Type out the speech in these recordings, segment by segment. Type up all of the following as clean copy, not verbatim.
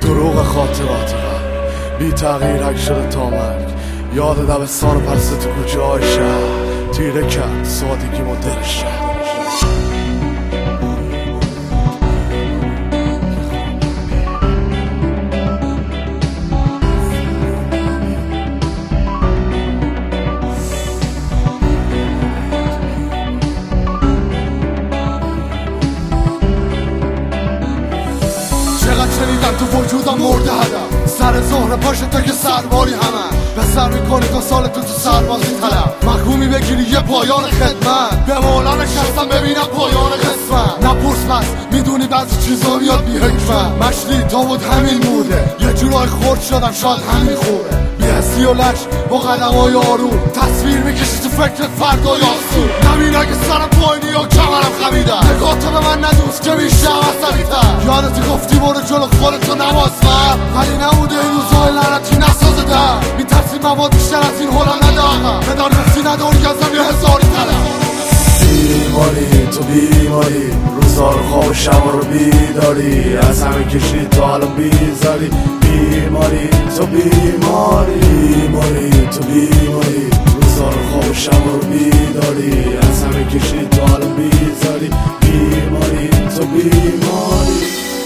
دروغ خاطرات بی تغییر حک شده تا مرگ. یاد دبستان پرسه تو کوچه های شهر تیره کرد سادگی ما دل شهر. شنیدم تو وجودم مرده هدم سر ظهر پاشه تا که سرباری همه به سر میکنی تا سال تو سربازی طلب محکومی بگیری یه پایان خدمت به مولا نشستم ببینم پایان قسمت. نپرس بس میدونی بعضی چیزا میاد بی حکمت. مشتی تا بود همین بوده یه جورای خورد شدم شاید همین خوبه. بی‌حسی و لش با قدمای آروم تصویر میکشی تو فکرت فردا یا سو. نمین اگه سرم پایینی یا کمرم خمیدم نگاه تو به من ندوست که میشه عصبی‌تر. یادتی گفتی برو جلو خودتو نواز ولی نبوده این روزای لعنتی نسازه در میترسی مواد بیشتر از این هولا ندارم پدر گفتی نداری ازم یه هزاری تلم. بیماری تو بیماری روزا رو خواب و شبا رو بیداری از همه کشی تو الان بیزاری. بیماری تو بیماری بیماری تو بیماری روزا رو خواب و شبا رو بیداری از همه کشی تو الان بیزاری. بیماری تو بیماری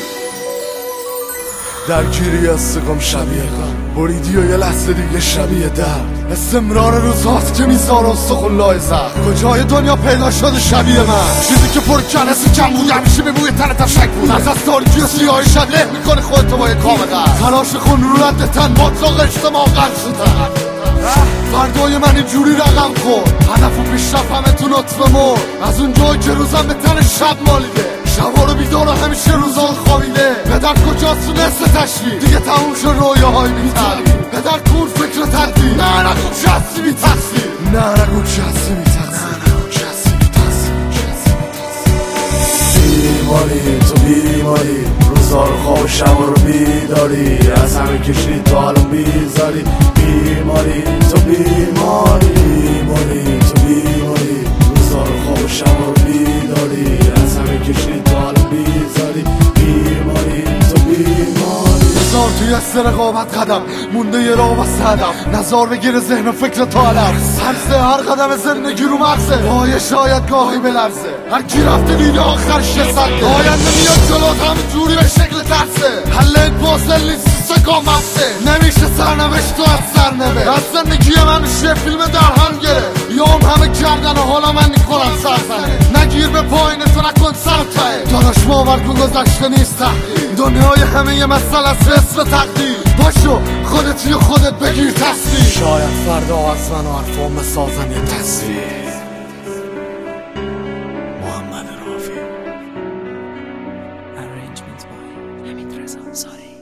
در گیری استقام شبیه غم بریدی و یه لحظه دیگه شبیه درد. استمرار روزهاست که میذاره استخون لای زخم. کجای دنیا پیدا شده شبیه من چیزی که پر کنسی کم بود همیشه به بوی تن تشک بود. از تاریکی و سیاهی شد له میکنه خودتو با یه کام قرد. تلاش خون رو رد تن مطلق اجتماع قرد شدن. فردای من اینجوری رقم خورد هدف و پیشرفت همه تو نطفه مرد. از اون جایی که روزم به تن شب مالیده شبا رو بیدار و همیشه روزا خوابیده. پدر کجاست تو نصف تشریف دیگه تموم شد رویاهای بی تعبیر. پدر کور فکر تدبیر نه نگو چه هستی بی تصویر نه نگو چه هستی بی تصویر. بیماری تو بیماری روزا رو خواب و شبا رو بیداری از همه کشی تو الان بیزاری. بیماری تو بیماری بیماری تو بیماری روزا رو خواب و شبا رو بیداری از همه کشی تو الان بیزاری. بیماری تو بیماری نزار توی است رقابت قدم مونده یه راه بست هدف. نزار بگیره ذهن و فکر تا علم سرسه هر قدم زندگی رو مغزه پای شاید گاهی بلرزه. هر کی رفته دیده آخرش یه سده آینده میاد جلوت همه جوری به شکل ترسه. حله پاسل نیست سکام مفته نمیشه سرنوشت تو از سرنوه. از زندگی من یه فیلم در هم گره یام همه کردن و حالا من میکنم سرزنه. نگیر به پایین تو نکن سر ته دانش باور کن گذشته نیست تحقیق. دنیای همه یه مسئله از اسم تقدیر باشو خودتی و خودت بگیر تصویر. شاید فردا از من و حرفام سازن یه تصویر. محمد رافی Arrangements by Hamid Reza Ansari.